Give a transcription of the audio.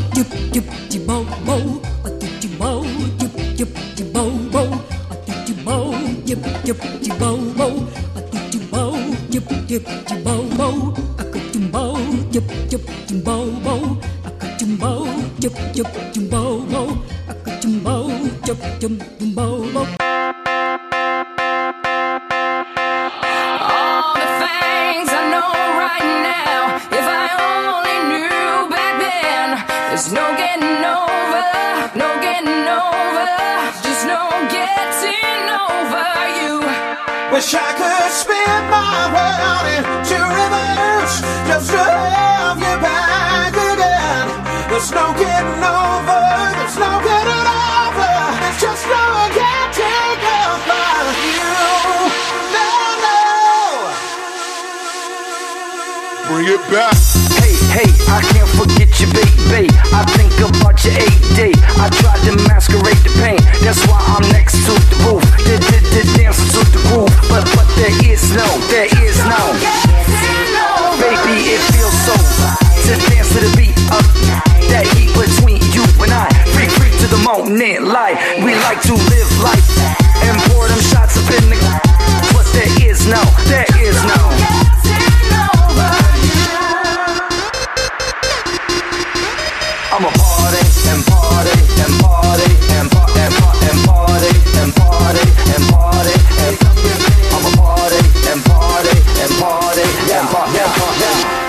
chip chip chip bow bow, a chip bow, chip chip chip bow bow, a chip bow, chip chip chip bow bow, a chip bow, chip chip chip bow bow, a chip bow, chip chip chip bow bow, a chip bow, chip chip chip bow bow, a chip bow, chip chip chip bow bow. There's no getting over, no getting over, just no getting over you. Wish I could spin my world into reverse just to have you back again. There's no getting over, there's no getting over, there's just no getting over you. No, no. Bring it back. Hey, I can't forget you, baby. I think about your 8-day. I tried to masquerade the pain. That's why I'm next to the roof. Dancing to the groove. But there is no. Baby, it feels so to dance to the beat of that heat between you and I. Free to the moment, light. We like to live life and pour them shots up in the. But there is no. I'm a party and party and party and party and party and party and party and I'm a party and party and party and party and party.